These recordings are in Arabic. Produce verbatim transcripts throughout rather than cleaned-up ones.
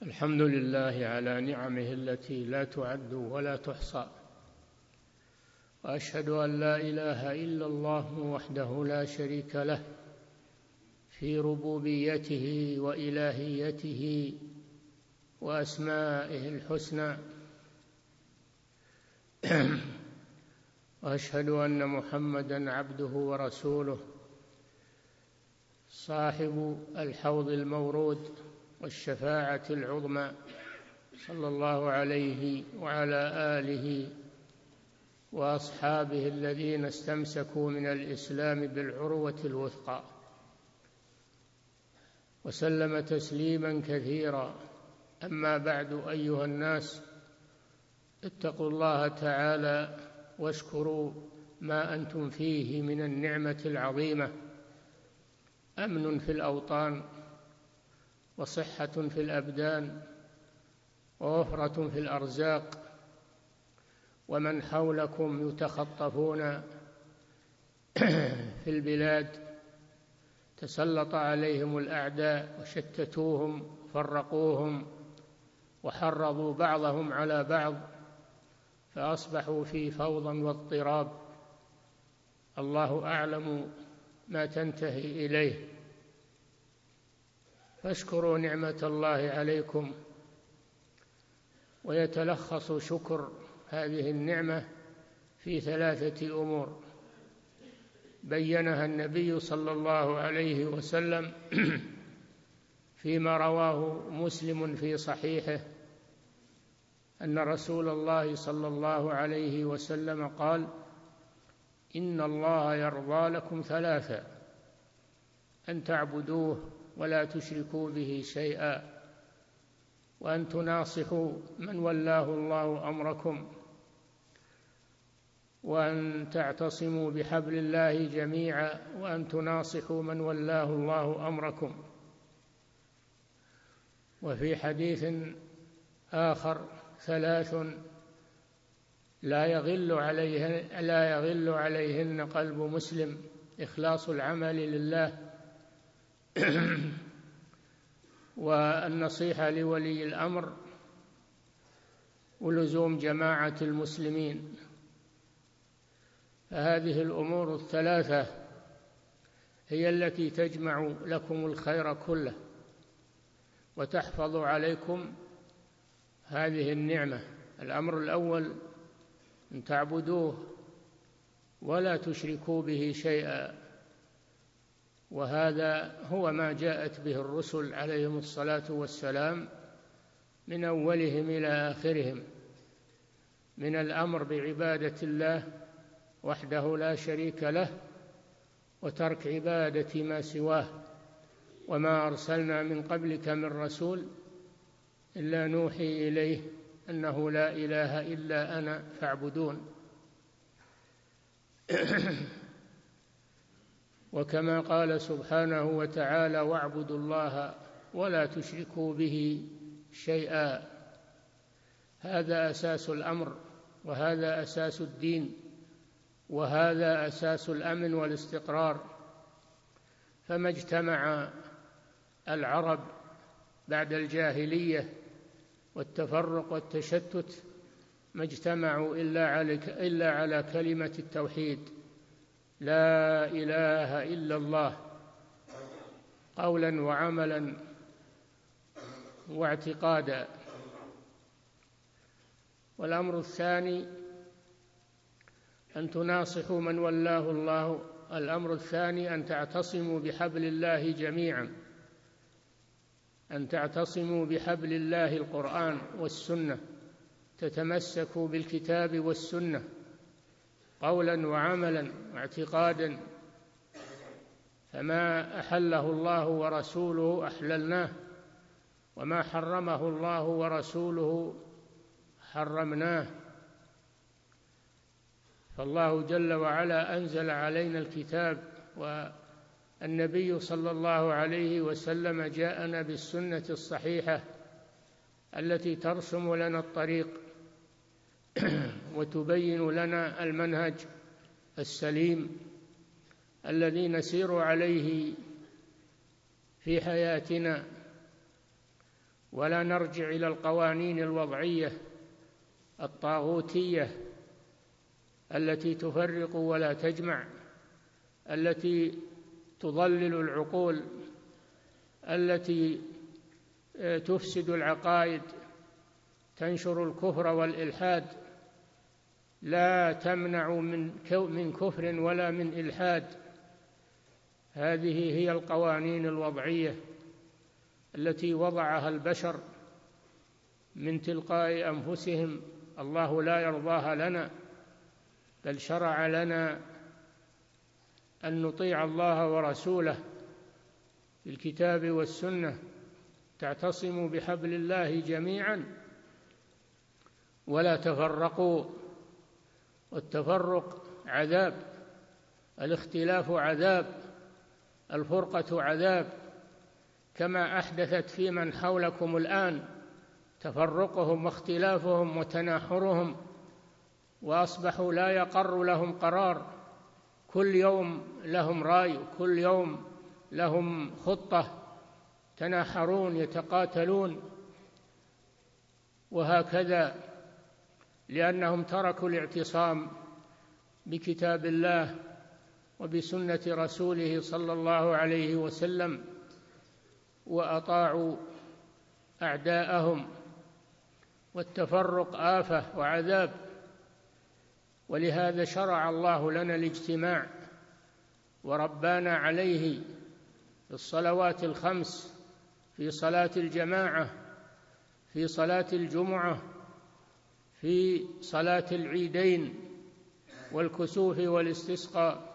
الحمد لله على نعمه التي لا تعد ولا تحصى، وأشهد أن لا إله إلا الله وحده لا شريك له في ربوبيته وإلهيته وأسمائه الحسنى، وأشهد أن محمدًا عبده ورسوله صاحب الحوض المورود والشفاعة العظمى، صلى الله عليه وعلى آله وأصحابه الذين استمسكوا من الإسلام بالعروة الوثقى، وسلم تسليمًا كثيرًا. أما بعد، أيها الناس، اتقوا الله تعالى واشكروا ما أنتم فيه من النعمة العظيمة: أمن في الأوطان، وصحة في الأبدان، ووفرة في الأرزاق، ومن حولكم يتخطفون في البلاد، تسلط عليهم الأعداء وشتتوهم فرقوهم وحرضوا بعضهم على بعض، فأصبحوا في فوضى واضطراب. الله أعلم ما تنتهي إليه، فاشكروا نعمة الله عليكم. ويتلخص شكر هذه النعمة في ثلاثة أمور بيّنها النبي صلى الله عليه وسلم فيما رواه مسلم في صحيحه، أن رسول الله صلى الله عليه وسلم قال: إن الله يرضى لكم ثلاثا: أن تعبدوه ولا تشركوا به شيئا، وأن تناصحوا من ولاه الله أمركم، وأن تعتصموا بحبل الله جميعا، وأن تناصحوا من ولاه الله أمركم. وفي حديث آخر: ثلاث لا يغل عليهن, لا يغل عليهن قلب مسلم: إخلاص العمل لله، والنصيحة لولي الأمر، ولزوم جماعة المسلمين. فهذه الأمور الثلاثة هي التي تجمع لكم الخير كله وتحفظ عليكم هذه النعمة. الأمر الأول: أن تعبدوه ولا تشركوا به شيئا، وهذا هو ما جاءت به الرسل عليهم الصلاة والسلام من أولهم إلى آخرهم، من الأمر بعبادة الله وحده لا شريك له، وترك عبادة ما سواه. وما أرسلنا من قبلك من رسول إلا نوحي إليه أنه لا إله إلا أنا فاعبدون. وكما قال سبحانه وتعالى: واعبدوا الله ولا تشركوا به شيئا. هذا أساس الأمر، وهذا أساس الدين، وهذا أساس الأمن والاستقرار. فما اجتمع العرب بعد الجاهلية والتفرق والتشتت ما اجتمعوا إلا على إلا على كلمة التوحيد: لا إله إلا الله، قولا وعملا واعتقادا. والأمر الثاني: أن تناصحوا من ولاه الله. الأمر الثاني: أن تعتصموا بحبل الله جميعا، أن تعتصموا بحبل الله القرآن والسنة، تتمسكوا بالكتاب والسنة قولا وعملا واعتقادا. فما أحله الله ورسوله أحللناه، وما حرمه الله ورسوله حرمناه. فالله جل وعلا أنزل علينا الكتاب، والنبي صلى الله عليه وسلم جاءنا بالسنة الصحيحة التي ترسم لنا الطريق وتبين لنا المنهج السليم الذي نسير عليه في حياتنا. ولا نرجع إلى القوانين الوضعية الطاغوتية التي تفرق ولا تجمع، التي تضلل العقول، التي تفسد العقائد، تنشر الكفر والإلحاد. لا تمنع من كفر ولا من إلحاد. هذه هي القوانين الوضعية التي وضعها البشر من تلقاء أنفسهم، الله لا يرضاها لنا، بل شرع لنا أن نطيع الله ورسوله في الكتاب والسنة. تعتصموا بحبل الله جميعا ولا تفرقوا، والتفرق عذاب، الاختلاف عذاب، الفرقة عذاب، كما أحدثت في من حولكم الآن تفرقهم واختلافهم وتناحرهم، وأصبحوا لا يقر لهم قرار، كل يوم لهم رأي، كل يوم لهم خطة، تناحرون يتقاتلون، وهكذا لأنهم تركوا الاعتصام بكتاب الله وبسنة رسوله صلى الله عليه وسلم، وأطاعوا أعداءهم. والتفرق آفة وعذاب، ولهذا شرع الله لنا الاجتماع وربانا عليه في الصلوات الخمس، في صلاة الجماعة، في صلاة الجمعة، في صلاة العيدين والكسوف والاستسقاء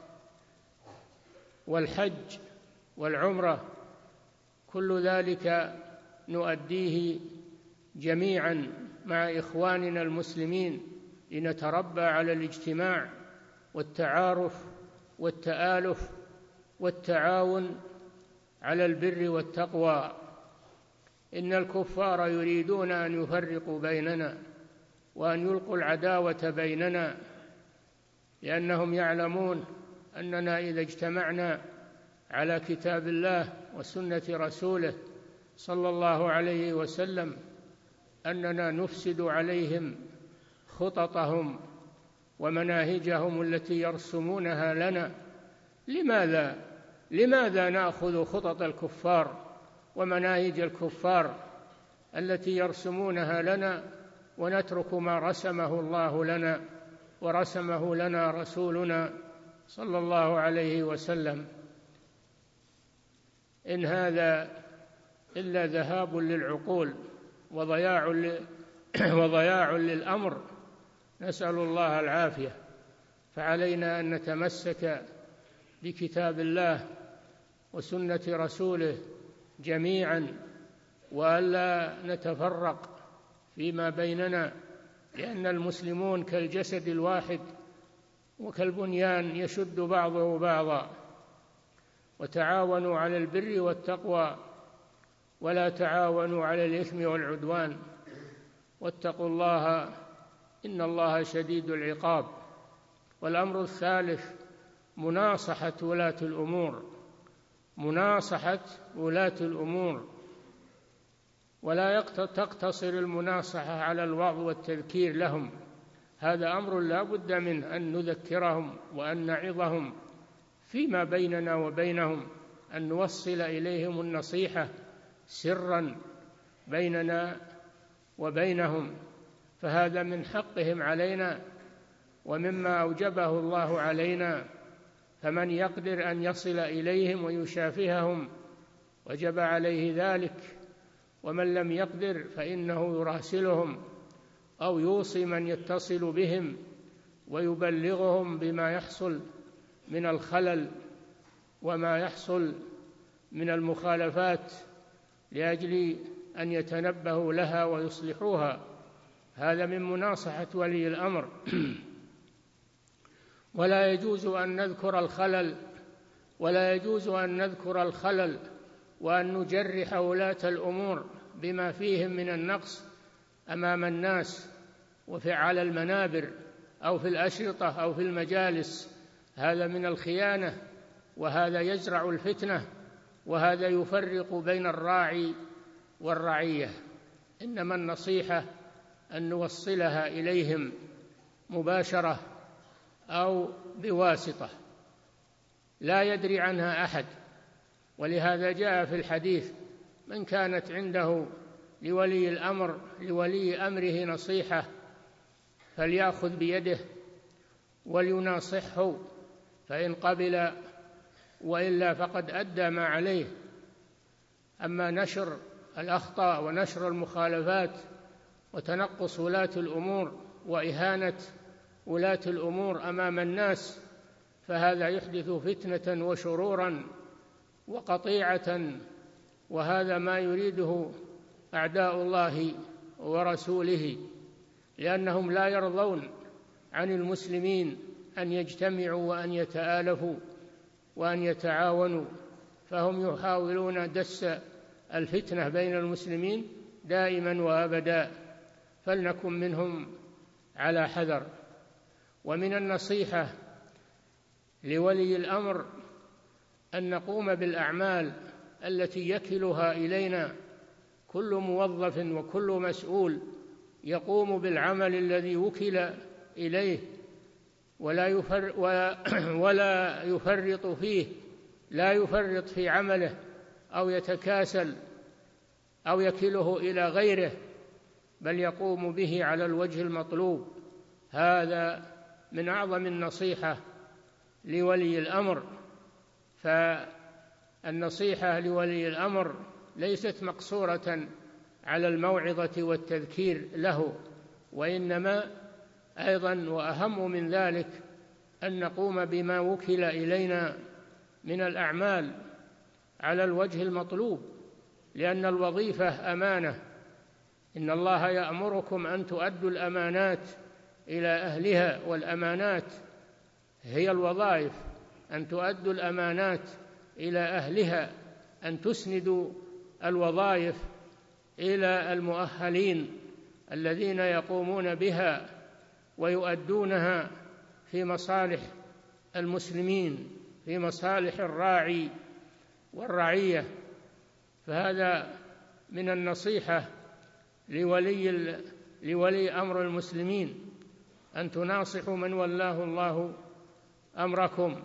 والحج والعمرة. كل ذلك نؤديه جميعا مع إخواننا المسلمين لنتربى على الاجتماع والتعارف والتآلف والتعاون على البر والتقوى. إن الكفار يريدون أن يفرقوا بيننا وأن يلقوا العداوة بيننا، لأنهم يعلمون أننا إذا اجتمعنا على كتاب الله وسنة رسوله صلى الله عليه وسلم أننا نفسد عليهم خططهم ومناهجهم التي يرسمونها لنا. لماذا لماذا نأخذ خطط الكفار ومناهج الكفار التي يرسمونها لنا ونترك ما رسمه الله لنا ورسمه لنا رسولنا صلى الله عليه وسلم؟ إن هذا إلا ذهاب للعقول وضياع وضياع للأمر، نسأل الله العافية. فعلينا أن نتمسك بكتاب الله وسنة رسوله جميعا، وألا نتفرق فيما بيننا، لأن المسلمون كالجسد الواحد وكالبنيان يشد بعضه بعضا. وتعاونوا على البر والتقوى ولا تعاونوا على الإثم والعدوان، واتقوا الله إن الله شديد العقاب. والأمر الثالث مناصحة ولاة الأمور، مناصحة ولاة الأمور، ولا تقتصر المناصحة على الوعظ والتذكير لهم، هذا أمر لا بد منه، أن نذكرهم وأن نعظهم فيما بيننا وبينهم، أن نوصل إليهم النصيحة سرا بيننا وبينهم، فهذا من حقهم علينا ومما أوجبه الله علينا. فمن يقدر أن يصل إليهم ويشافههم وجب عليه ذلك، ومن لم يقدر فإنه يراسلهم أو يوصي من يتصل بهم ويبلغهم بما يحصل من الخلل وما يحصل من المخالفات لأجل أن يتنبهوا لها ويصلحوها. هذا من مناصحة ولي الأمر. ولا يجوز أن نذكر الخلل ولا يجوز أن نذكر الخلل وأن نجرح ولاة الأمور بما فيهم من النقص أمام الناس وفي على المنابر أو في الأشرطة أو في المجالس. هذا من الخيانة، وهذا يزرع الفتنة، وهذا يفرق بين الراعي والرعية. إنما النصيحة أن نوصلها إليهم مباشرة أو بواسطة لا يدري عنها أحد. ولهذا جاء في الحديث: من كانت عنده لولي الأمر لولي أمره نصيحة فليأخذ بيده وليناصحه، فإن قبل وإلا فقد أدى ما عليه. أما نشر الأخطاء ونشر المخالفات وتنقص ولاة الأمور وإهانة ولاة الأمور أمام الناس فهذا يحدث فتنة وشرورا وقطيعة، وهذا ما يريده أعداء الله ورسوله، لأنهم لا يرضون عن المسلمين أن يجتمعوا وأن يتآلفوا وأن يتعاونوا، فهم يحاولون دس الفتنة بين المسلمين دائما وأبدا، فلنكن منهم على حذر. ومن النصيحة لولي الأمر أن نقوم بالأعمال التي يكلها إلينا كل موظف وكل مسؤول، يقوم بالعمل الذي وكل إليه ولا يفر ولا يفرط فيه، لا يفرط في عمله أو يتكاسل أو يكله إلى غيره، بل يقوم به على الوجه المطلوب. هذا من أعظم النصيحة لولي الأمر. فالنصيحة لولي الأمر ليست مقصورة على الموعظة والتذكير له، وإنما أيضا وأهم من ذلك أن نقوم بما وكل إلينا من الأعمال على الوجه المطلوب، لأن الوظيفة أمانة. إن الله يأمركم أن تؤدوا الأمانات إلى أهلها، والأمانات هي الوظائف، أن تؤدوا الأمانات إلى أهلها، أن تسندوا الوظائف إلى المؤهلين الذين يقومون بها ويؤدونها في مصالح المسلمين، في مصالح الراعي والرعية. فهذا من النصيحة لولي لولي أمر المسلمين أن تناصحوا من ولاه الله أمركم.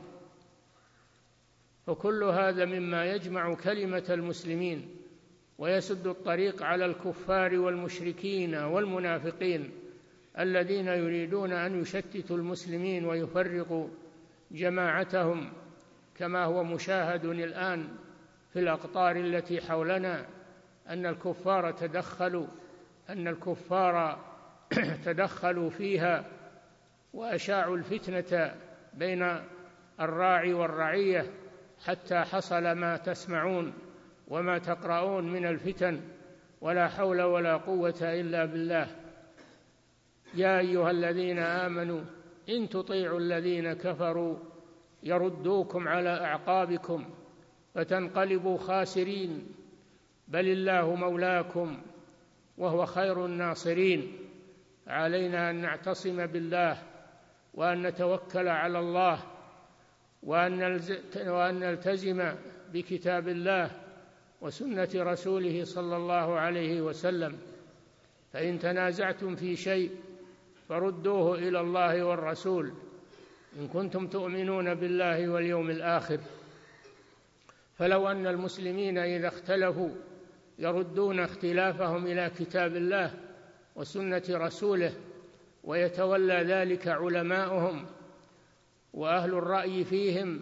وكل هذا مما يجمع كلمة المسلمين ويسد الطريق على الكفار والمشركين والمنافقين الذين يريدون أن يشتتوا المسلمين ويفرقوا جماعتهم، كما هو مشاهد الآن في الأقطار التي حولنا، أن الكفار تدخلوا أن الكفار تدخلوا فيها وأشاعوا الفتنة بين الراعي والرعية، حتى حصل ما تسمعون وما تقرؤون من الفتن، ولا حول ولا قوة إلا بالله. يا أيها الذين آمنوا إن تطيعوا الذين كفروا يردوكم على أعقابكم فتنقلبوا خاسرين، بل الله مولاكم وهو خير الناصرين. علينا أن نعتصم بالله وأن نتوكل على الله وأن نلتزم بكتاب الله وسنة رسوله صلى الله عليه وسلم. فإن تنازعتم في شيء فردوه إلى الله والرسول إن كنتم تؤمنون بالله واليوم الآخر. فلو أن المسلمين إذا اختلفوا يردون اختلافهم إلى كتاب الله وسنة رسوله ويتولى ذلك علماؤهم وأهل الرأي فيهم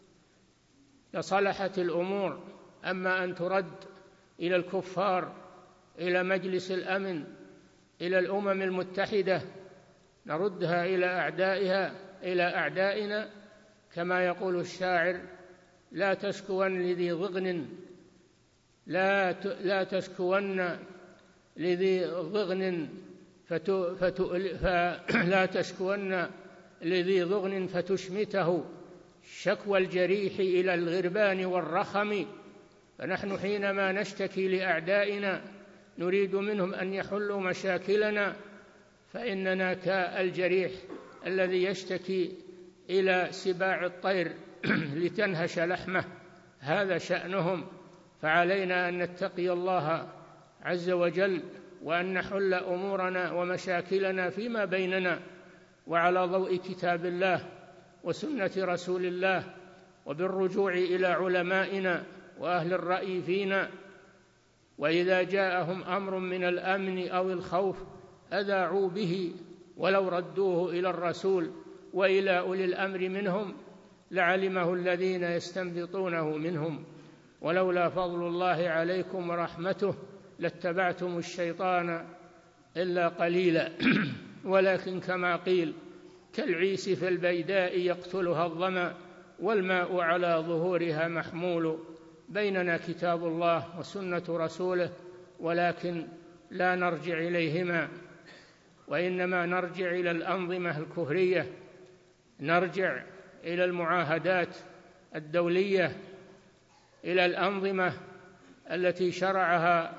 لصلحت الأمور. أما أن ترد إلى الكفار، إلى مجلس الأمن، إلى الأمم المتحدة، نردها إلى أعدائها إلى أعدائنا، كما يقول الشاعر: لا تشكون لذي ضغن لا لا تشكون لذي ضغن فتو فتو فلا تشكون لذي ضغن فتشمته شكوى الجريح إلى الغربان والرخم. فنحن حينما نشتكي لأعدائنا نريد منهم أن يحلوا مشاكلنا، فإننا كالجريح الذي يشتكي إلى سباع الطير لتنهش لحمه، هذا شأنهم. فعلينا أن نتقي الله عز وجل وأن نحل أمورنا ومشاكلنا فيما بيننا وعلى ضوء كتاب الله وسنة رسول الله، وبالرجوع إلى علمائنا وأهل الرأي فينا. وإذا جاءهم أمر من الأمن أو الخوف أذاعوا به، ولو ردوه إلى الرسول وإلى أولي الأمر منهم لعلمه الذين يستنبطونه منهم، ولولا فضل الله عليكم ورحمته لاتبعتم الشيطان إلا قليلا. ولكن كما قيل كالعيس في البيداء يقتلها الظمأ والماء على ظهورها محمول. بيننا كتاب الله وسنة رسوله، ولكن لا نرجع إليهما، وإنما نرجع إلى الأنظمة الكفرية، نرجع إلى المعاهدات الدولية، إلى الأنظمة التي شرعها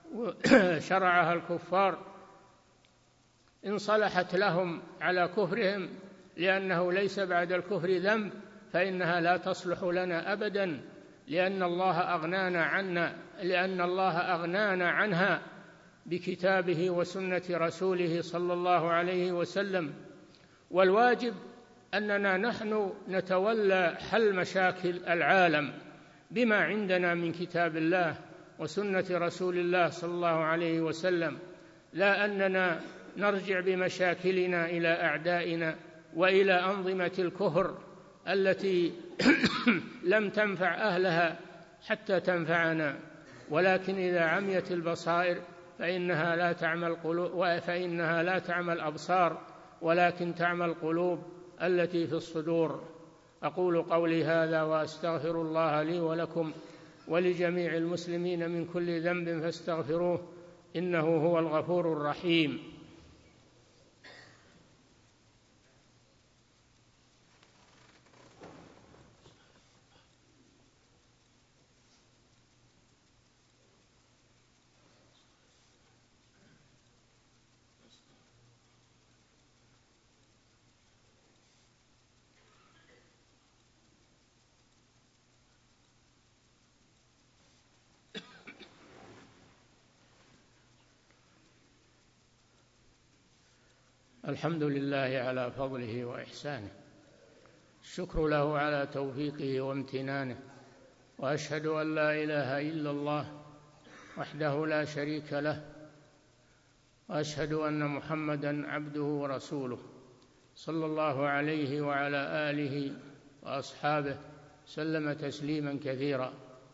شرعها الكفار. إن صلحت لهم على كفرهم، لأنه ليس بعد الكفر ذنب، فإنها لا تصلح لنا أبدا، لأن الله أغنانا عنا لأن الله أغنانا عنها بكتابه وسنة رسوله صلى الله عليه وسلم. والواجب أننا نحن نتولى حل مشاكل العالم بما عندنا من كتاب الله وسنة رسول الله صلى الله عليه وسلم، لا أننا نرجع بمشاكلنا إلى أعدائنا وإلى أنظمة الكفر التي لم تنفع أهلها حتى تنفعنا. ولكن إذا عميت البصائر فإنها لا تعمى القلوب فإنها لا تعمى الأبصار، ولكن تعمى القلوب التي في الصدور. أقول قولي هذا وأستغفر الله لي ولكم ولجميع المسلمين من كل ذنب فاستغفروه، إنه هو الغفور الرحيم. الحمد لله على فضله وإحسانه، الشكر له على توفيقه وامتنانه، وأشهد أن لا إله إلا الله وحده لا شريك له، وأشهد أن محمدًا عبده ورسوله صلى الله عليه وعلى آله وأصحابه سلم تسليمًا كثيرا.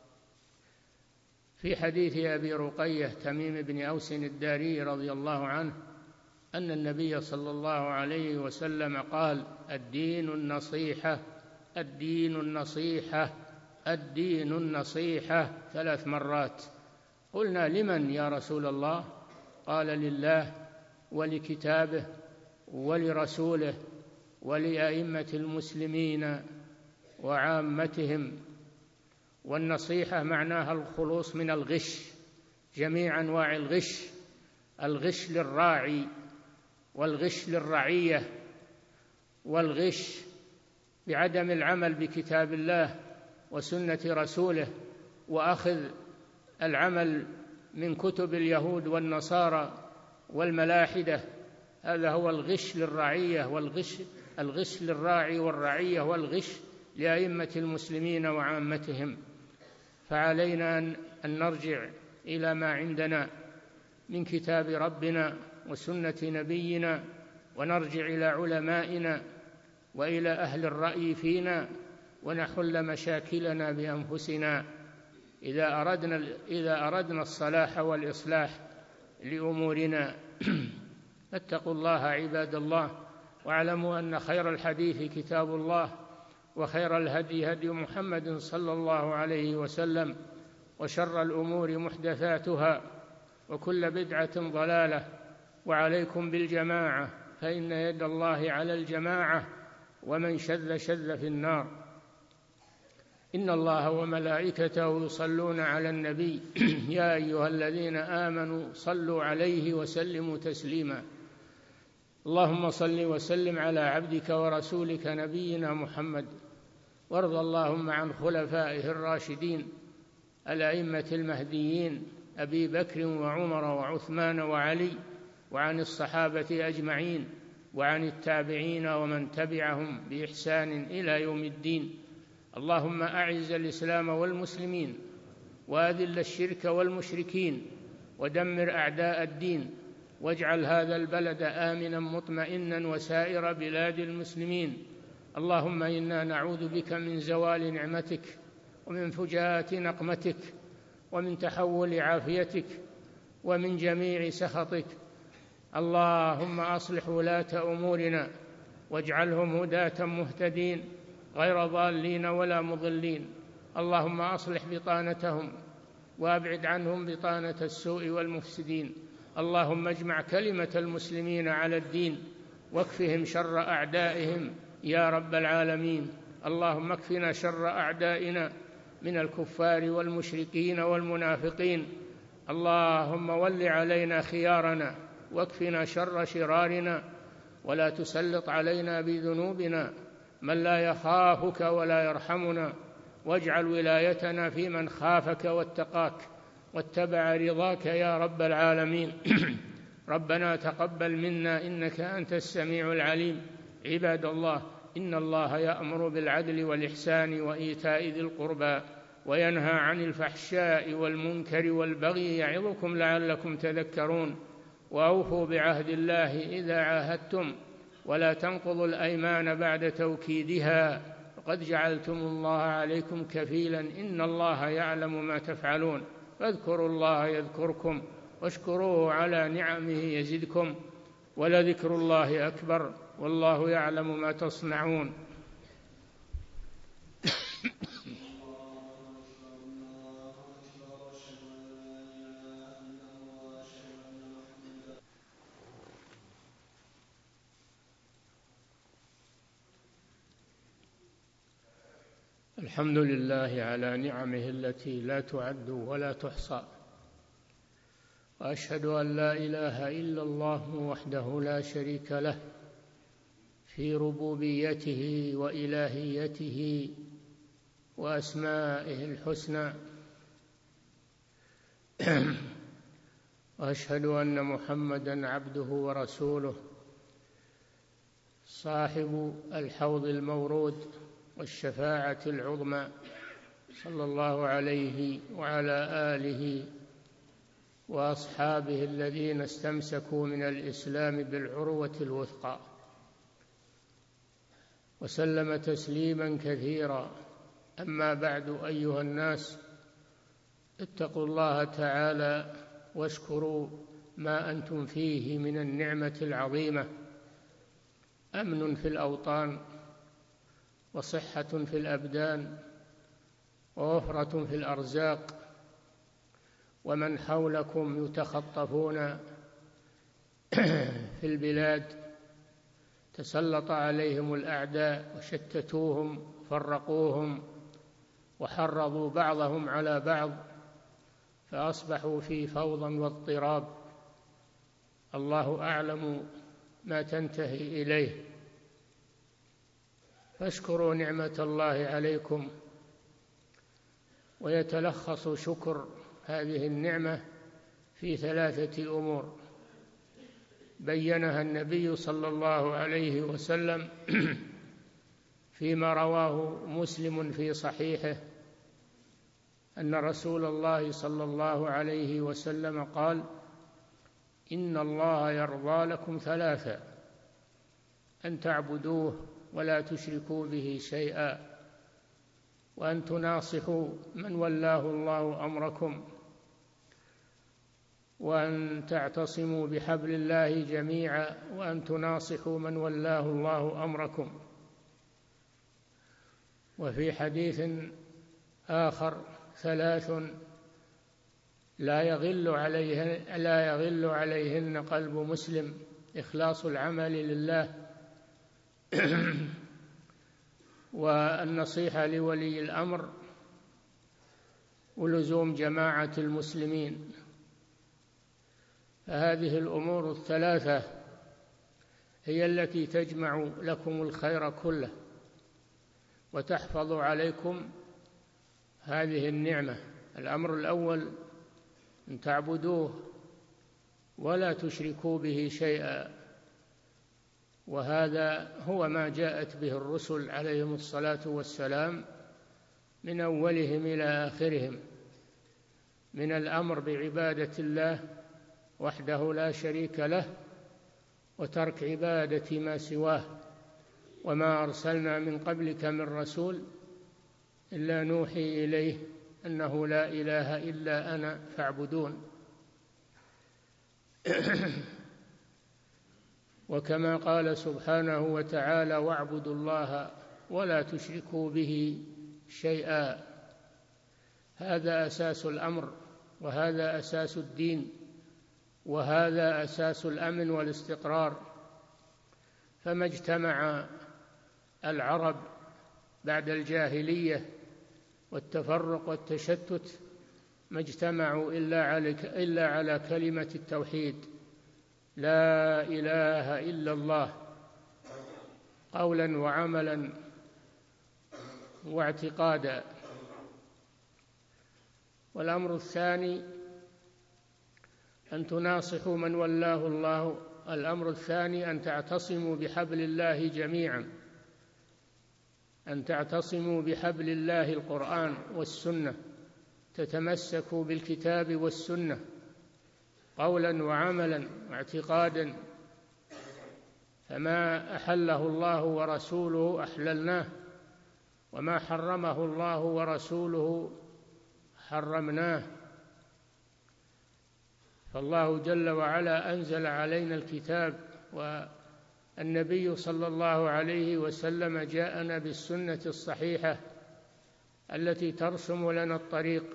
في حديث أبي رقية تميم بن أوس الداري رضي الله عنه أن النبي صلى الله عليه وسلم قال: الدين النصيحة الدين النصيحة الدين النصيحة ثلاث مرات. قلنا: لمن يا رسول الله؟ قال: لله ولكتابه ولرسوله ولأئمة المسلمين وعامتهم. والنصيحة معناها الخلوص من الغش، جميع أنواع الغش، الغش للراعي والغش للرعية، والغش بعدم العمل بكتاب الله وسنة رسوله، وأخذ العمل من كتب اليهود والنصارى والملاحدة. هذا هو الغش للرعية والغش الغش للراعي والرعية والغش لأئمة المسلمين وعامتهم. فعلينا أن نرجع إلى ما عندنا من كتاب ربنا وسنة نبينا، ونرجع إلى علمائنا وإلى أهل الرأي فينا، ونحل مشاكلنا بأنفسنا إذا أردنا إذا أردنا الصلاح والإصلاح لأمورنا. اتقوا الله عباد الله، واعلموا أن خير الحديث كتاب الله، وخير الهدي هدي محمد صلى الله عليه وسلم، وشر الأمور محدثاتها، وكل بدعة ضلالة. وعليكم بالجماعة، فإن يد الله على الجماعة، ومن شذ شذ في النار. إن الله وملائكته يصلون على النبي يا أيها الذين آمنوا صلوا عليه وسلموا تسليما. اللهم صل وسلم على عبدك ورسولك نبينا محمد، وارض اللهم عن خلفائه الراشدين الأئمة المهديين أبي بكر وعمر وعثمان وعلي، وعن الصحابة أجمعين، وعن التابعين ومن تبعهم بإحسان إلى يوم الدين. اللهم أعز الإسلام والمسلمين، وأذل الشرك والمشركين، ودمر أعداء الدين، واجعل هذا البلد آمنا مطمئنا وسائر بلاد المسلمين. اللهم إنا نعوذ بك من زوال نعمتك، ومن فجاءة نقمتك، ومن تحول عافيتك، ومن جميع سخطك. اللهم أصلح ولاة أمورنا، واجعلهم هداة مهتدين غير ضالين ولا مضلين. اللهم أصلح بطانتهم، وأبعد عنهم بطانة السوء والمفسدين. اللهم اجمع كلمة المسلمين على الدين، واكفهم شر أعدائهم يا رب العالمين. اللهم اكفنا شر أعدائنا من الكفار والمشركين والمنافقين. اللهم ول علينا خيارنا، واكفنا شر شرارنا، ولا تسلط علينا بذنوبنا من لا يخافك ولا يرحمنا. واجعل ولايتنا في من خافك واتقاك واتبع رضاك يا رب العالمين. ربنا تقبل منا إنك أنت السميع العليم. عباد الله، إن الله يأمر بالعدل والإحسان وإيتاء ذي القربى، وينهى عن الفحشاء والمنكر والبغي، يعظكم لعلكم تذكرون. وأوفوا بعهد الله إذا عاهدتم، ولا تنقضوا الأيمان بعد توكيدها، وقد جعلتم الله عليكم كفيلا، إن الله يعلم ما تفعلون. فاذكروا الله يذكركم، واشكروه على نعمه يزدكم، ولذكر الله أكبر، والله يعلم ما تصنعون. الحمد لله على نعمه التي لا تعد ولا تحصى، وأشهد أن لا إله إلا الله وحده لا شريك له في ربوبيته وإلهيته وأسمائه الحسنى. وأشهد أن محمدًا عبده ورسوله، صاحب الحوض المورود والشفاعة العظمى، صلى الله عليه وعلى آله وأصحابه الذين استمسكوا من الإسلام بالعروة الوثقى، وسلم تسليما كثيرا. أما بعد، أيها الناس، اتقوا الله تعالى واشكروا ما أنتم فيه من النعمة العظيمة: أمن في الأوطان، وصحة في الأبدان، ووفرة في الأرزاق. ومن حولكم يتخطفون في البلاد، تسلط عليهم الأعداء وشتتوهم وفرقوهم وحرضوا بعضهم على بعض، فأصبحوا في فوضى واضطراب. الله أعلم ما تنتهي إليه. فاشكروا نعمة الله عليكم. ويتلخص شكر هذه النعمة في ثلاثة أمور بينها النبي صلى الله عليه وسلم فيما رواه مسلم في صحيحه، أن رسول الله صلى الله عليه وسلم قال: إن الله يرضى لكم ثلاثة: أن تعبدوه ولا تشركوا به شيئا، وأن تناصحوا من ولاه الله أمركم، وأن تعتصموا بحبل الله جميعا، وأن تناصحوا من ولاه الله أمركم. وفي حديث آخر: ثلاث لا يغل عليهن, لا يغل عليهن قلب مسلم: إخلاص العمل لله، والنصيحة لولي الأمر، ولزوم جماعة المسلمين. فهذه الأمور الثلاثة هي التي تجمع لكم الخير كله، وتحفظ عليكم هذه النعمة. الأمر الأول أن تعبدوه ولا تشركوا به شيئا. وهذا هو ما جاءت به الرسل عليهم الصلاة والسلام من أولهم إلى آخرهم، من الأمر بعبادة الله وحده لا شريك له، وترك عبادة ما سواه. وما أرسلنا من قبلك من رسول إلا نوحي إليه أنه لا إله إلا أنا فاعبدون. وكما قال سبحانه وتعالى: واعبدوا الله ولا تشركوا به شيئا. هذا أساس الأمر، وهذا أساس الدين، وهذا أساس الأمن والاستقرار. فما اجتمع العرب بعد الجاهلية والتفرق والتشتت ما اجتمعوا إلا على إلا على كلمة التوحيد: لا إله إلا الله، قولا وعملا واعتقادا. والأمر الثاني أن تناصحوا من ولاه الله. الأمر الثاني أن تعتصموا بحبل الله جميعا، أن تعتصموا بحبل الله القرآن والسنة، تتمسكوا بالكتاب والسنة قولا وعملا واعتقادا. فما أحله الله ورسوله أحللناه، وما حرمه الله ورسوله حرمناه. فالله جل وعلا أنزل علينا الكتاب، والنبي صلى الله عليه وسلم جاءنا بالسنة الصحيحة التي ترسم لنا الطريق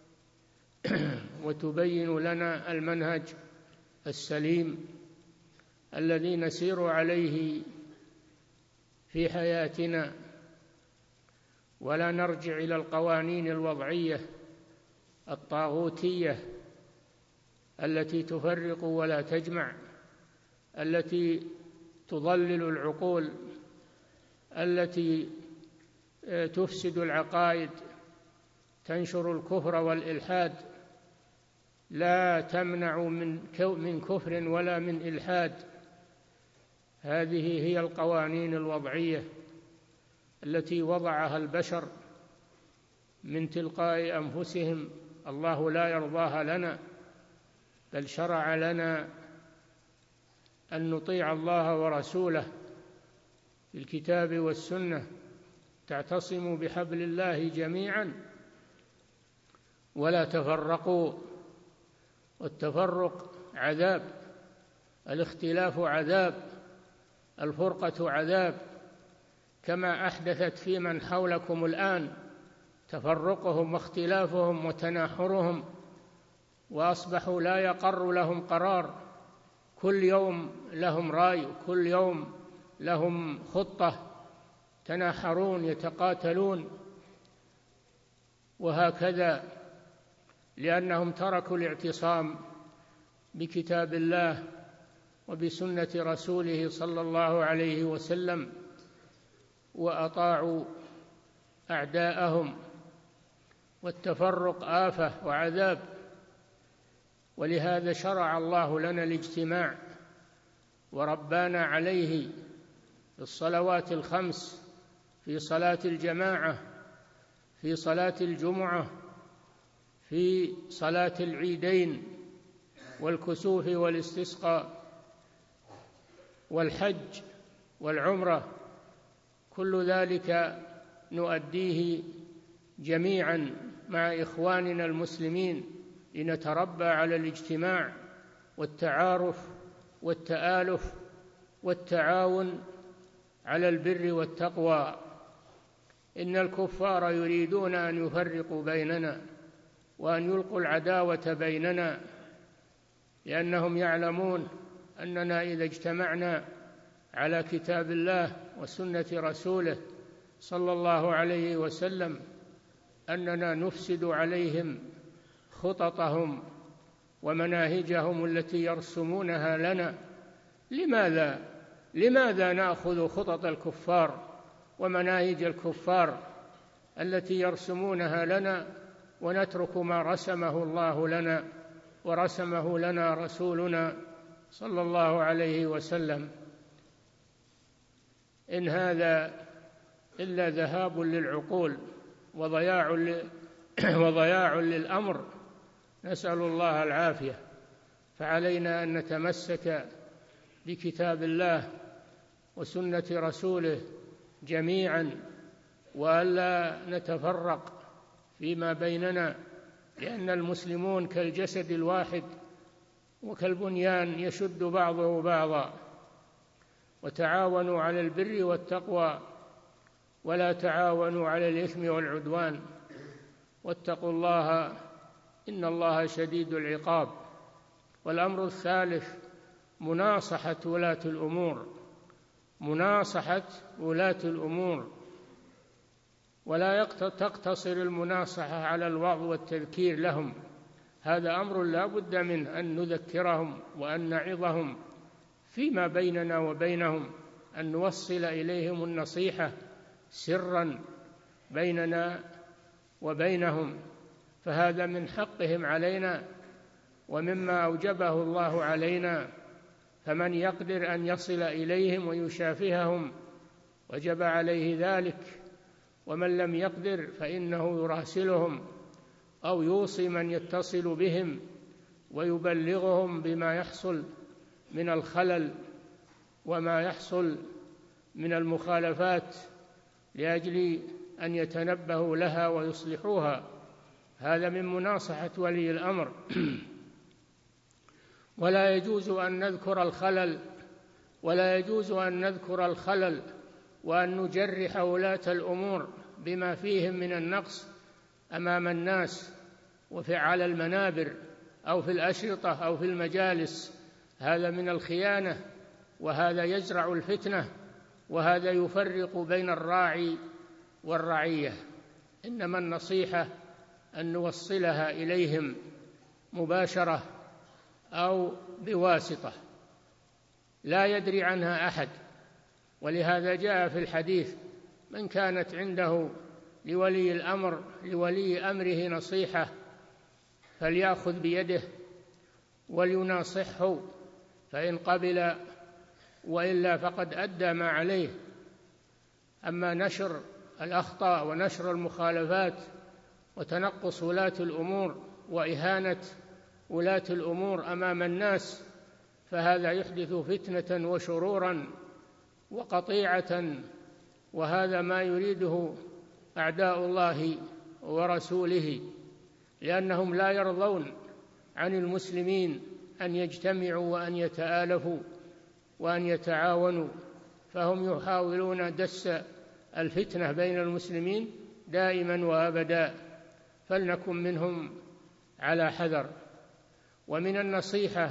وتبين لنا المنهج السليم الذي نسير عليه في حياتنا، ولا نرجع إلى القوانين الوضعية الطاغوتية التي تفرق ولا تجمع، التي تضلل العقول، التي تفسد العقائد، تنشر الكفر والإلحاد. لا تمنع من كفر ولا من إلحاد. هذه هي القوانين الوضعية التي وضعها البشر من تلقاء أنفسهم، الله لا يرضاها لنا، بل شرع لنا أن نطيع الله ورسوله في الكتاب والسنة. تعتصموا بحبل الله جميعا ولا تفرقوا. والتفرق عذاب، الاختلاف عذاب، الفرقة عذاب، كما أحدثت في من حولكم الآن تفرقهم واختلافهم وتناحرهم، وأصبحوا لا يقر لهم قرار، كل يوم لهم رأي، كل يوم لهم خطة، تناحرون يتقاتلون، وهكذا، لأنهم تركوا الاعتصام بكتاب الله وبسنة رسوله صلى الله عليه وسلم، وأطاعوا أعداءهم. والتفرق آفة وعذاب، ولهذا شرع الله لنا الاجتماع وربانا عليه في الصلوات الخمس، في صلاة الجماعة، في صلاة الجمعة، في صلاة العيدين والكسوف والاستسقاء والحج والعمرة. كل ذلك نؤديه جميعا مع إخواننا المسلمين لنتربى على الاجتماع والتعارف والتآلف والتعاون على البر والتقوى. إن الكفار يريدون أن يفرقوا بيننا وأن يلقوا العداوة بيننا، لأنهم يعلمون أننا إذا اجتمعنا على كتاب الله وسنة رسوله صلى الله عليه وسلم أننا نفسد عليهم خططهم ومناهجهم التي يرسمونها لنا. لماذا؟ لماذا نأخذ خطط الكفار ومناهج الكفار التي يرسمونها لنا ونترك ما رسمه الله لنا ورسمه لنا رسولنا صلى الله عليه وسلم. إن هذا إلا ذهاب للعقول وضياع وضياع للأمر، نسأل الله العافية. فعلينا أن نتمسك بكتاب الله وسنة رسوله جميعا، وألا نتفرق فيما بيننا، لأن المسلمون كالجسد الواحد وكالبنيان يشد بعضه بعضا. وتعاونوا على البر والتقوى ولا تعاونوا على الإثم والعدوان، واتقوا الله إن الله شديد العقاب. والأمر الثالث مناصحة ولاة الأمور، مناصحة ولاة الأمور، ولا تقتصر المناصحة على الوعظ والتذكير لهم، هذا أمر لا بد منه، أن نذكرهم وأن نعظهم فيما بيننا وبينهم، أن نوصل إليهم النصيحة سرا بيننا وبينهم، فهذا من حقهم علينا ومما أوجبه الله علينا. فمن يقدر أن يصل إليهم ويشافههم وجب عليه ذلك، ومن لم يقدر فإنه يراسلهم أو يوصي من يتصل بهم ويبلغهم بما يحصل من الخلل وما يحصل من المخالفات لأجل أن يتنبهوا لها ويصلحوها. هذا من مناصحة ولي الأمر. ولا يجوز أن نذكر الخلل ولا يجوز أن نذكر الخلل وأن نجرح ولاة الأمور بما فيهم من النقص أمام الناس وفي على المنابر أو في الأشرطة أو في المجالس، هذا من الخيانة، وهذا يزرع الفتنة، وهذا يفرق بين الراعي والرعية. إنما النصيحة أن نوصلها إليهم مباشرة أو بواسطة لا يدري عنها أحد. ولهذا جاء في الحديث: من كانت عنده لولي الأمر لولي أمره نصيحة فليأخذ بيده وليناصحه، فإن قبل وإلا فقد أدى ما عليه. أما نشر الأخطاء ونشر المخالفات وتنقص ولاة الأمور وإهانة ولاة الأمور أمام الناس، فهذا يحدث فتنة وشرورا وقطيعة، وهذا ما يريده أعداء الله ورسوله، لأنهم لا يرضون عن المسلمين أن يجتمعوا وأن يتآلفوا وأن يتعاونوا، فهم يحاولون دس الفتنة بين المسلمين دائما وأبدا، فلنكن منهم على حذر. ومن النصيحة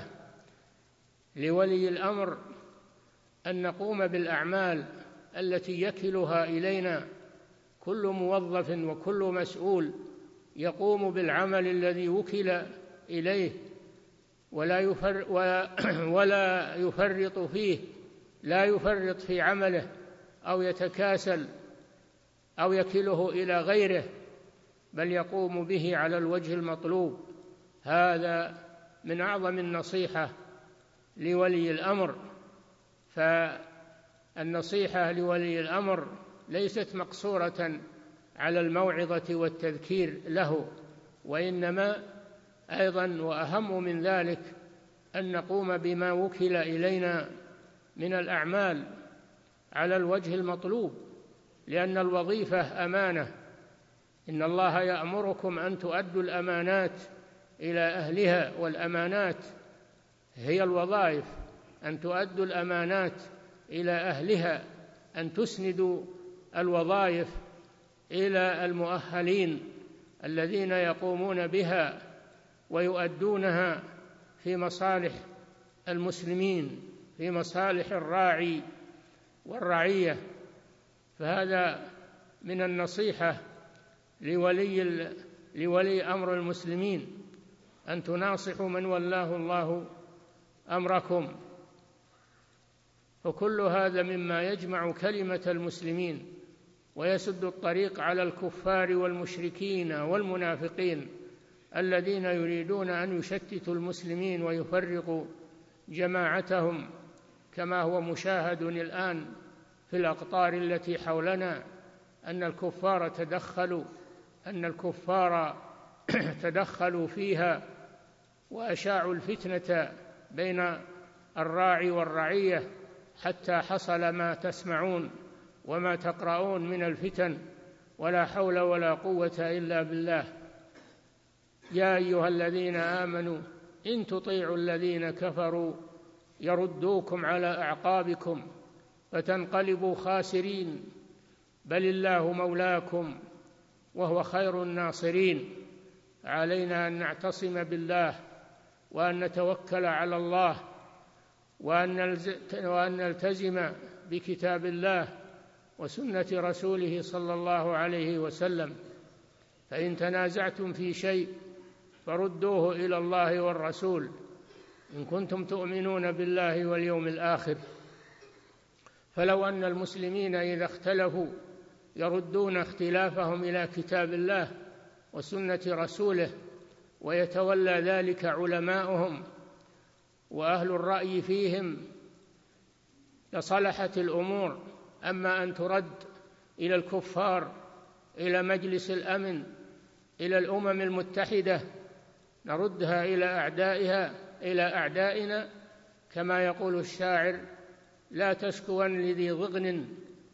لولي الأمر أن نقوم بالأعمال التي يكلها إلينا كل موظف وكل مسؤول، يقوم بالعمل الذي وكل إليه ولا يفر ولا يفرط فيه، لا يفرط في عمله أو يتكاسل أو يكله إلى غيره، بل يقوم به على الوجه المطلوب. هذا من أعظم النصيحة لولي الأمر. فالنصيحة لولي الأمر ليست مقصورة على الموعظة والتذكير له، وإنما أيضا وأهم من ذلك أن نقوم بما وكل إلينا من الأعمال على الوجه المطلوب، لأن الوظيفة أمانة. إن الله يأمركم أن تؤدوا الأمانات إلى أهلها، والأمانات هي الوظائف، أن تؤدوا الأمانات إلى أهلها، أن تسندوا الوظائف إلى المؤهلين الذين يقومون بها ويؤدونها في مصالح المسلمين، في مصالح الراعي والرعية. فهذا من النصيحة لولي لولي أمر المسلمين أن تناصحوا من ولاه الله أمركم. فكل هذا مما يجمع كلمة المسلمين ويسد الطريق على الكفار والمشركين والمنافقين الذين يريدون أن يشتتوا المسلمين ويفرقوا جماعتهم، كما هو مشاهد الآن في الأقطار التي حولنا، أن الكفار تدخلوا أن الكفار تدخلوا فيها وأشاعوا الفتنة بين الراعي والرعية، حتى حصل ما تسمعون وما تقرؤون من الفتن، ولا حول ولا قوة إلا بالله. يا أيها الذين آمنوا إن تطيعوا الذين كفروا يردوكم على أعقابكم فتنقلبوا خاسرين، بل الله مولاكم وهو خير الناصرين. علينا أن نعتصم بالله وأن نتوكل على الله وأن نلتزم بكتاب الله وسنة رسوله صلى الله عليه وسلم. فإن تنازعتم في شيء فردوه إلى الله والرسول إن كنتم تؤمنون بالله واليوم الآخر. فلو أن المسلمين إذا اختلفوا يردون اختلافهم إلى كتاب الله وسنة رسوله ويتولى ذلك علماؤهم وأهل الرأي فيهم لصلحت الأمور. أما أن ترد إلى الكفار، إلى مجلس الأمن، إلى الأمم المتحدة، نردها إلى أعدائها إلى أعدائنا، كما يقول الشاعر: لا تشكون لذي ضغن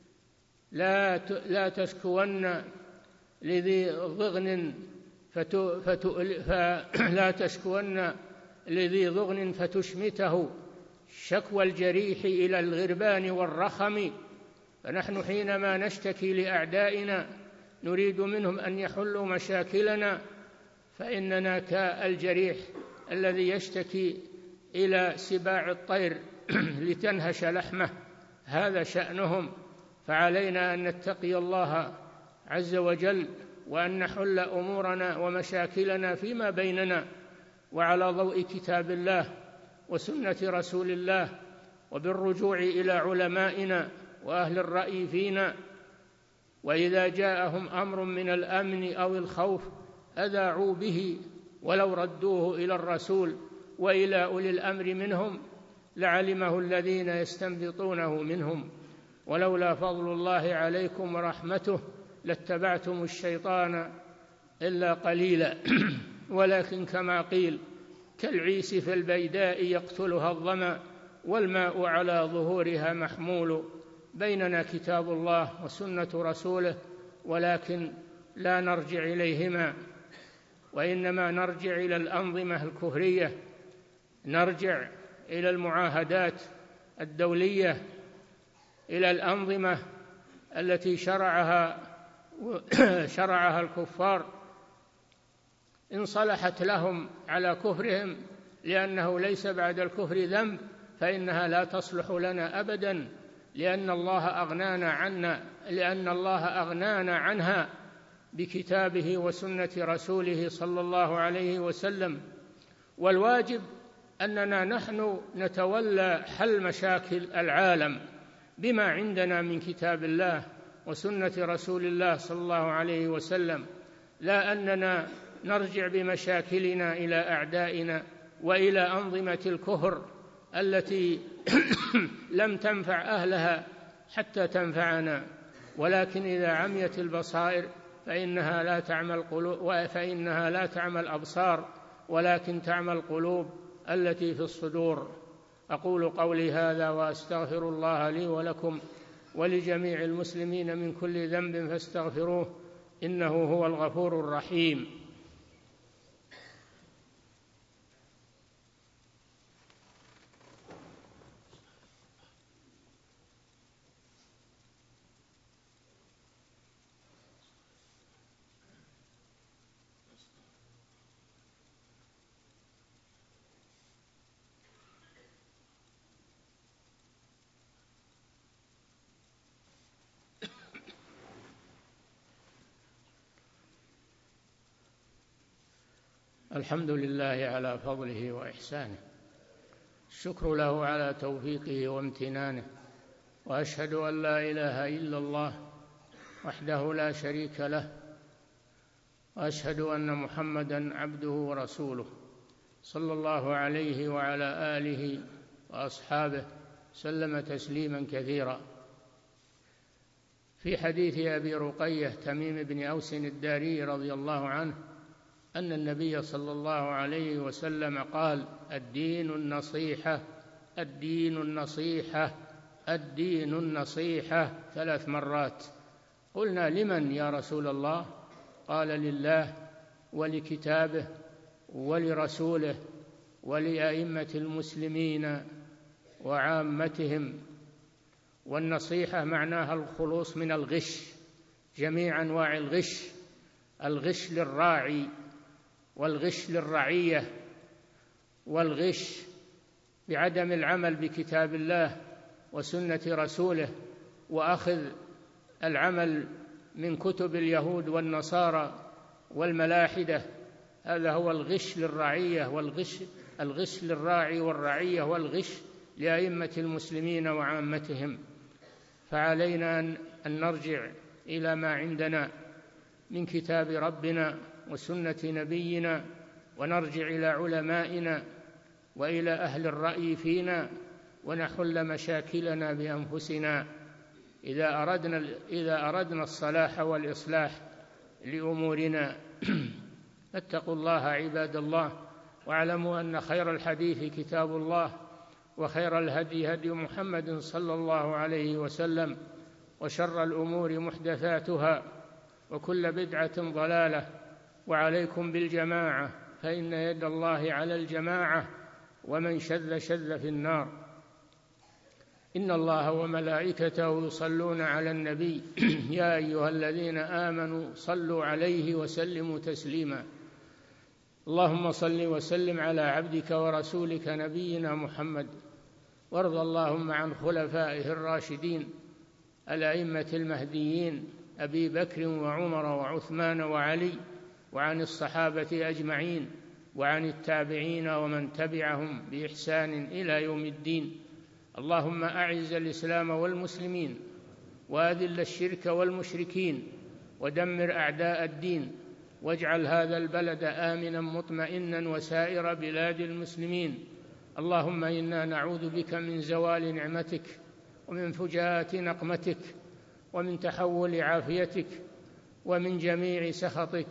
لا لا تشكون لذي ضغن فتو فتو فلا تشكون لذي ضغن فتشمته شكوى الجريح إلى الغربان والرخم. فنحن حينما نشتكي لأعدائنا نريد منهم أن يحلوا مشاكلنا، فإننا كالجريح الذي يشتكي إلى سباع الطير لتنهش لحمه، هذا شأنهم. فعلينا أن نتقي الله عز وجل وأن نحل أمورنا ومشاكلنا فيما بيننا وعلى ضوء كتاب الله وسنة رسول الله، وبالرجوع إلى علمائنا وأهل الرأي فينا. وإذا جاءهم أمر من الأمن أو الخوف أذاعوا به، ولو ردوه إلى الرسول وإلى أولي الأمر منهم لعلمه الذين يستنبطونه منهم، ولولا فضل الله عليكم ورحمته لاتبعتم الشيطان إلا قليلا. ولكن كما قيل: كالعيس في البيداء يقتلها الظمأ والماء على ظهورها محمول. بيننا كتاب الله وسنة رسوله، ولكن لا نرجع إليهما، وإنما نرجع إلى الأنظمة الكفرية، نرجع إلى المعاهدات الدولية، إلى الأنظمة التي شرعها شرعها الكفار. إن صلحت لهم على كفرهم لأنه ليس بعد الكفر ذنب فإنها لا تصلح لنا أبدا، لأن الله أغنانا عنا لأن الله أغنانا عنها بكتابه وسنة رسوله صلى الله عليه وسلم. والواجب أننا نحن نتولى حل مشاكل العالم بما عندنا من كتاب الله وسنة رسول الله صلى الله عليه وسلم، لا أننا نرجع بمشاكلنا إلى أعدائنا وإلى أنظمة الكفر التي لم تنفع أهلها حتى تنفعنا. ولكن إذا عميت البصائر فإنها لا تعمى القلوب فإنها لا تعمى الأبصار ولكن تعمى القلوب التي في الصدور. أقول قولي هذا وأستغفر الله لي ولكم ولجميع المسلمين من كل ذنب فاستغفروه إنه هو الغفور الرحيم. الحمد لله على فضله وإحسانه، الشكر له على توفيقه وامتنانه، وأشهد أن لا إله إلا الله وحده لا شريك له، وأشهد أن محمدًا عبده ورسوله صلى الله عليه وعلى آله وأصحابه سلم تسليمًا كثيرًا. في حديث أبي رقية تميم بن أوس الداري رضي الله عنه أن النبي صلى الله عليه وسلم قال: الدين النصيحة، الدين النصيحة، الدين النصيحة ثلاث مرات. قلنا: لمن يا رسول الله؟ قال: لله ولكتابه ولرسوله ولأئمة المسلمين وعامتهم. والنصيحة معناها الخلوص من الغش، جميع أنواع الغش، الغش للراعي والغش للرعية، والغش بعدم العمل بكتاب الله وسنة رسوله وأخذ العمل من كتب اليهود والنصارى والملاحدة. هذا هو الغش للرعية والغش الغش للراعي والرعية والغش لأئمة المسلمين وعامتهم. فعلينا أن نرجع إلى ما عندنا من كتاب ربنا وسنة نبينا، ونرجع إلى علمائنا وإلى أهل الرأي فينا، ونحل مشاكلنا بأنفسنا إذا أردنا إذا أردنا الصلاح والإصلاح لأمورنا. اتقوا الله عباد الله، واعلموا أن خير الحديث كتاب الله، وخير الهدي هدي محمد صلى الله عليه وسلم، وشر الأمور محدثاتها، وكل بدعة ضلالة. وعليكم بالجماعة، فإن يد الله على الجماعة، ومن شذ شذ في النار. إن الله وملائكته يصلون على النبي يا أيها الذين آمنوا صلوا عليه وسلموا تسليما. اللهم صل وسلم على عبدك ورسولك نبينا محمد، وارض اللهم عن خلفائه الراشدين الأئمة المهديين أبي بكر وعمر وعثمان وعلي، وعن الصحابة أجمعين، وعن التابعين ومن تبعهم بإحسان إلى يوم الدين. اللهم أعز الإسلام والمسلمين، وأذل الشرك والمشركين، ودمر أعداء الدين، واجعل هذا البلد آمنا مطمئنا وسائر بلاد المسلمين. اللهم إنا نعوذ بك من زوال نعمتك، ومن فجاءة نقمتك، ومن تحول عافيتك، ومن جميع سخطك.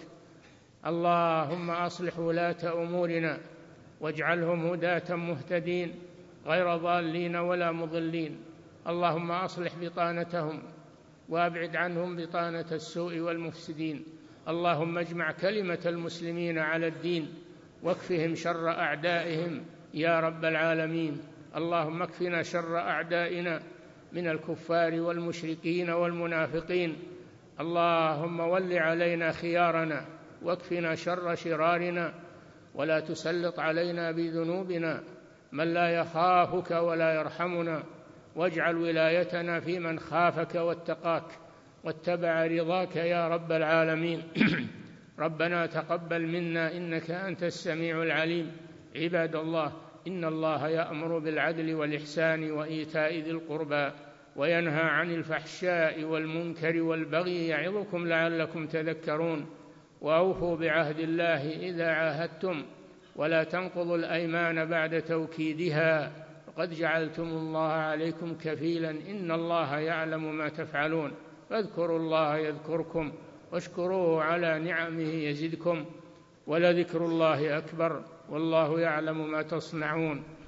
اللهم أصلح ولاة أمورنا، واجعلهم هداة مهتدين غير ضالين ولا مضلين. اللهم أصلح بطانتهم، وأبعد عنهم بطانة السوء والمفسدين. اللهم اجمع كلمة المسلمين على الدين، واكفهم شر أعدائهم يا رب العالمين. اللهم اكفنا شر أعدائنا من الكفار والمشركين والمنافقين. اللهم ول علينا خيارنا، واكفنا شر شرارنا، ولا تسلط علينا بذنوبنا من لا يخافك ولا يرحمنا. واجعل ولايتنا في من خافك واتقاك واتبع رضاك يا رب العالمين. ربنا تقبل منا إنك أنت السميع العليم. عباد الله، إن الله يأمر بالعدل والإحسان وإيتاء ذي القربى، وينهى عن الفحشاء والمنكر والبغي، يعظكم لعلكم تذكرون. وأوفوا بعهد الله إذا عاهدتم، ولا تنقضوا الأيمان بعد توكيدها، وقد جعلتم الله عليكم كفيلا، إن الله يعلم ما تفعلون. فاذكروا الله يذكركم، واشكروه على نعمه يزدكم، ولذكر الله أكبر، والله يعلم ما تصنعون.